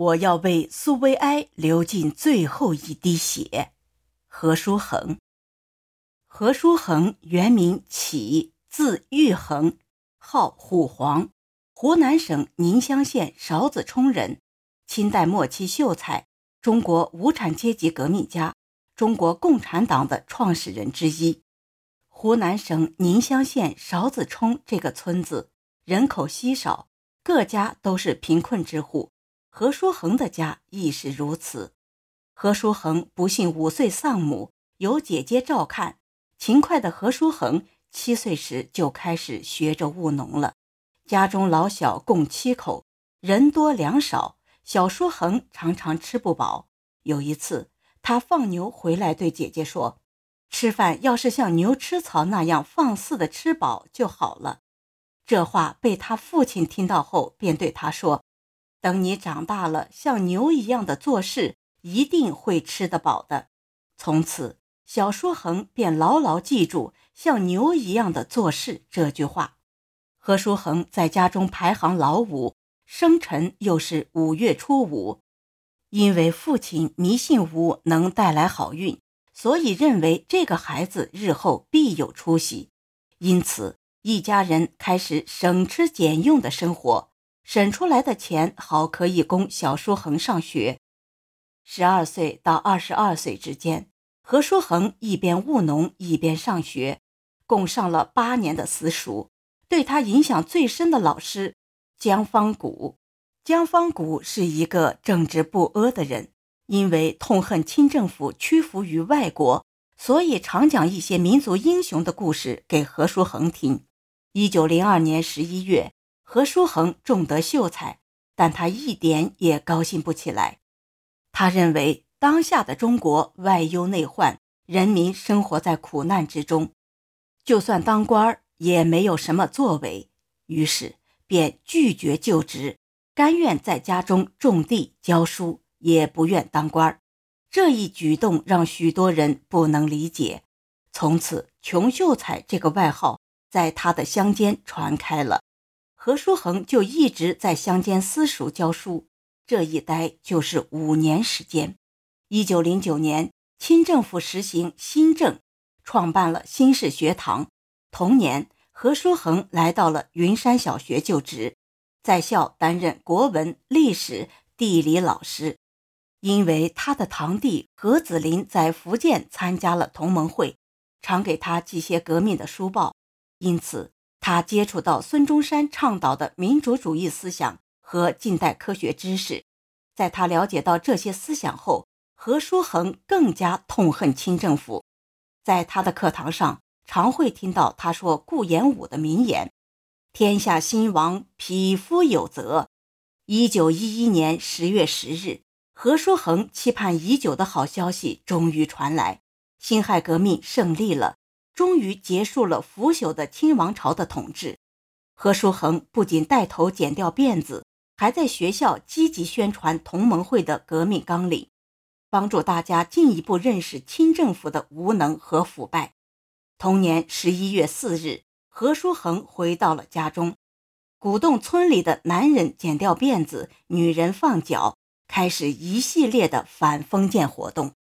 我要为苏维埃流尽最后一滴血。何书衡。何书衡原名启，字玉衡，号虎黄，湖南省宁乡县勺子冲人，清代末期秀才，中国无产阶级革命家，中国共产党的创始人之一。湖南省宁乡县勺子冲这个村子人口稀少，各家都是贫困之户，何书衡的家亦是如此。何书衡不幸5岁丧母，由姐姐照看。勤快的何书衡7岁时就开始学着务农了。家中老小共7口，人多粮少，小书衡常常吃不饱。有一次，他放牛回来对姐姐说，吃饭要是像牛吃草那样放肆的吃饱就好了。这话被他父亲听到后，便对他说，等你长大了，像牛一样的做事，一定会吃得饱的。从此，小书衡便牢牢记住像牛一样的做事这句话。何书衡在家中排行老五，生辰又是5月初5。因为父亲迷信5能带来好运，所以认为这个孩子日后必有出息。因此，一家人开始省吃俭用的生活，省出来的钱好可以供小书衡上学。12岁到22岁之间，何书衡一边务农一边上学，共上了8年的私塾。对他影响最深的老师姜方谷。姜方谷是一个正直不阿的人，因为痛恨清政府屈服于外国，所以常讲一些民族英雄的故事给何书衡听。1902年11月，何书衡中得秀才，但他一点也高兴不起来。他认为当下的中国外忧内患，人民生活在苦难之中，就算当官也没有什么作为，于是便拒绝就职，甘愿在家中种地教书，也不愿当官。这一举动让许多人不能理解，从此穷秀才这个外号在他的乡间传开了。何书衡就一直在乡间私塾教书，这一待就是5年时间。1909年，清政府实行新政，创办了新式学堂。同年，何书衡来到了云山小学就职，在校担任国文、历史、地理老师。因为他的堂弟何子霖在福建参加了同盟会，常给他寄些革命的书报，因此他接触到孙中山倡导的民主主义思想和近代科学知识。在他了解到这些思想后，何书衡更加痛恨清政府。在他的课堂上，常会听到他说顾炎武的名言，天下兴亡，匹夫有责。1911年10月10日，何书衡期盼已久的好消息终于传来，辛亥革命胜利了，终于结束了腐朽的清王朝的统治。何书衡不仅带头剪掉辫子，还在学校积极宣传同盟会的革命纲领，帮助大家进一步认识清政府的无能和腐败。同年11月4日，何书衡回到了家中，鼓动村里的男人剪掉辫子，女人放脚，开始一系列的反封建活动。